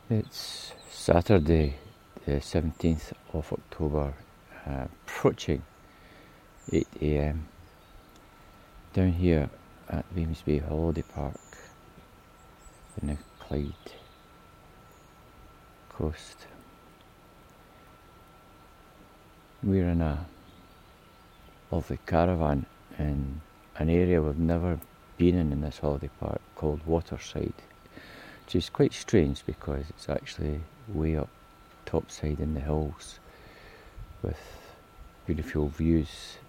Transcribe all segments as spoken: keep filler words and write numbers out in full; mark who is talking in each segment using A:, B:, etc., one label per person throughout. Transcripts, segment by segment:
A: It's Saturday, the seventeenth of October, uh, approaching eight a m down here at Weems Bay Holiday Park in the Clyde coast. We're in a lovely caravan in an area we've never been in in this holiday park called Waterside, which is quite strange because it's actually way up topside in the hills with beautiful views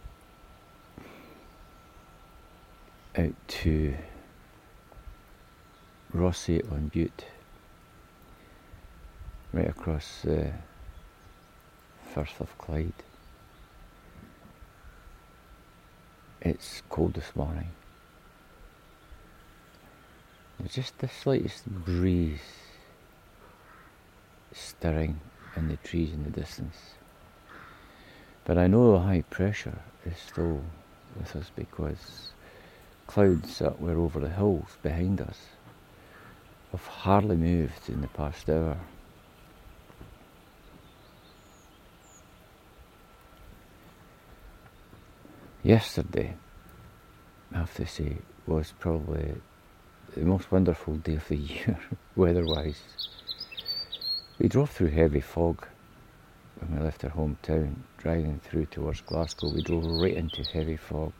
A: out to Rossie on Bute, right across the Firth of Clyde. It's cold this morning. There's just the slightest breeze stirring in the trees in the distance. But I know the high pressure is still with us because clouds that were over the hills behind us have hardly moved in the past hour. Yesterday, I have to say, was probably the most wonderful day of the year, weather-wise. We drove through heavy fog when we left our hometown, driving through towards Glasgow. We drove right into heavy fog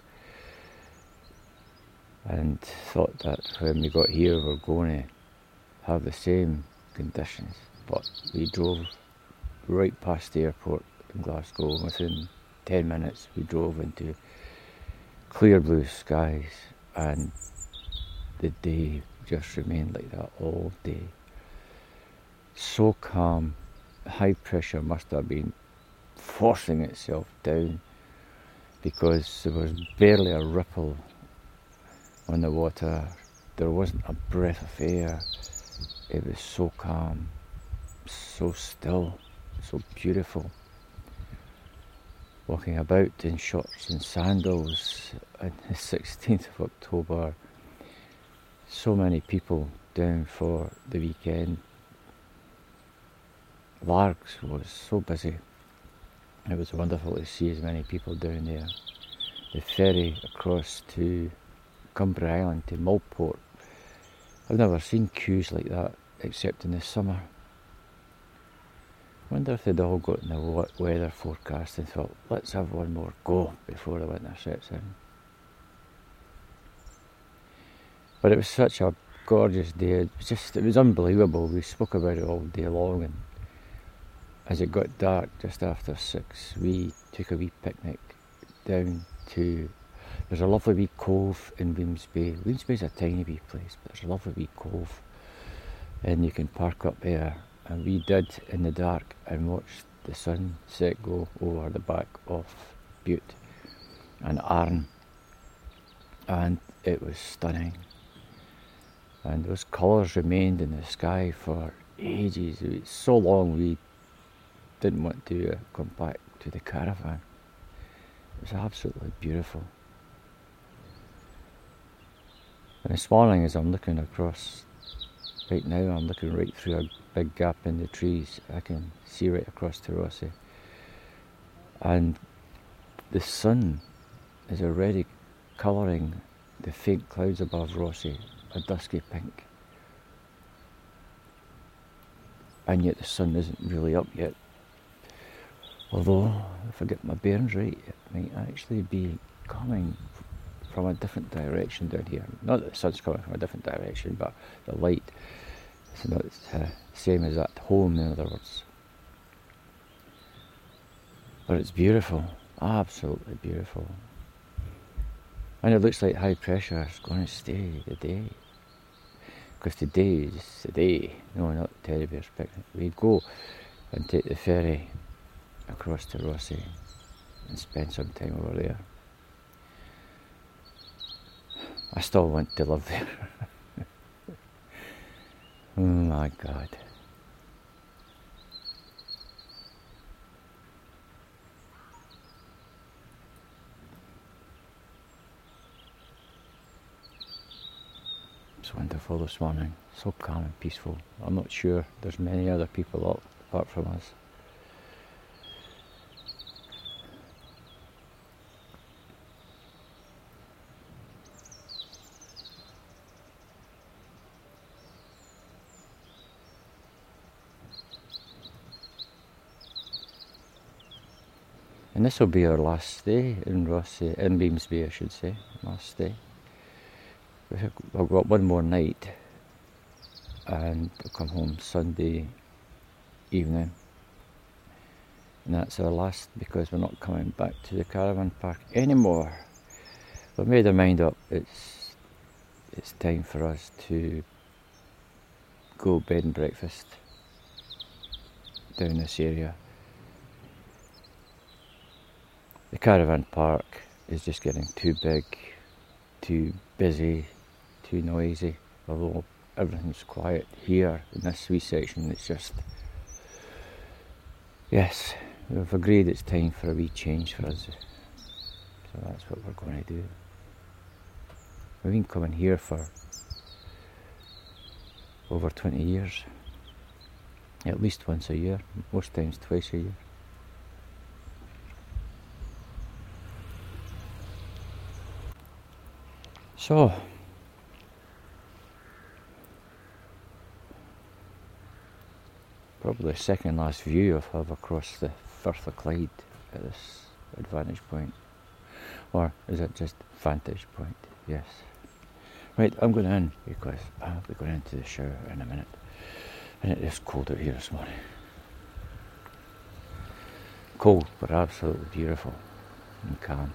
A: and thought that when we got here we were going to have the same conditions, but we drove right past the airport in Glasgow, and within ten minutes we drove into clear blue skies, and the day just remained like that all day. So calm, high pressure must have been forcing itself down because there was barely a ripple on the water. There wasn't a breath of air. It was so calm, so still, so beautiful. Walking about in shorts and sandals on the sixteenth of October. So many people down for the weekend. Largs was so busy. It was wonderful to see as many people down there. The ferry across to Cumbria Island to Mulport. I've never seen queues like that except in the summer. I wonder if they'd all got in the weather forecast and thought, let's have one more go before the winter sets in. But it was such a gorgeous day. It was just, it was unbelievable. We spoke about it all day long, and as it got dark just after six, we took a wee picnic down to, there's a lovely wee cove in Weems Bay. Weems Bay's a tiny wee place, but there's a lovely wee cove, and you can park up there. And we did in the dark and watched the sunset go over the back of Bute and Arran, and it was stunning. And those colours remained in the sky for ages. It was so long we didn't want to uh, come back to the caravan. It was absolutely beautiful. And this morning, as I'm looking across, right now I'm looking right through a big gap in the trees. I can see right across to Rossie. And the sun is already colouring the faint clouds above Rossie a dusky pink. And yet the sun isn't really up yet. Although, if I get my bearings right, it might actually be coming from a different direction down here. Not that the sun's coming from a different direction, but the light is not the uh, same as at home, in other words. But it's beautiful, absolutely beautiful. And it looks like high pressure is going to stay today. Because today is the day, no, not the Teddy Bear's picnic. We go and take the ferry across to Rossie and spend some time over there. I still want to live there. Oh my God. It's wonderful this morning, so calm and peaceful. I'm not sure there's many other people up apart from us. And this will be our last stay in Rossi, in Beamsby, I should say, last stay. We've got one more night and we'll come home Sunday evening. And that's our last because we're not coming back to the caravan park anymore. We've made our mind up, it's, it's time for us to go bed and breakfast down this area. The caravan park is just getting too big, too busy, too noisy, although everything's quiet here in this wee section. It's just, yes, we've agreed it's time for a wee change for us, so that's what we're going to do. We've been coming here for over twenty years, at least once a year, most times twice a year. So, probably the second last view I've have across the Firth of Clyde at this vantage point. Or is it just vantage point? Yes. Right, I'm going in because I'll be going into the shower in a minute. And it is cold out here this morning. Cold, but absolutely beautiful and calm.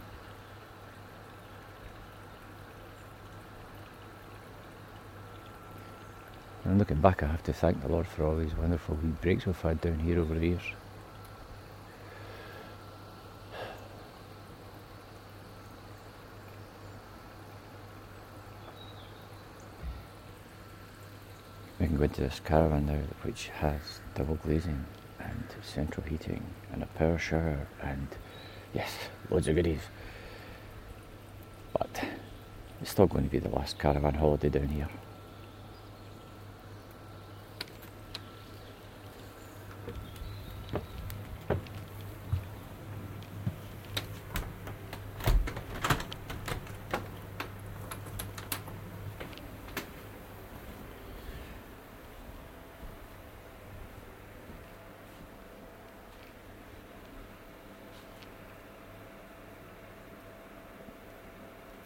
A: And looking back, I have to thank the Lord for all these wonderful wee breaks we've had down here over the years. We can go into this caravan now, which has double glazing and central heating and a power shower and, yes, loads of goodies. But it's still going to be the last caravan holiday down here.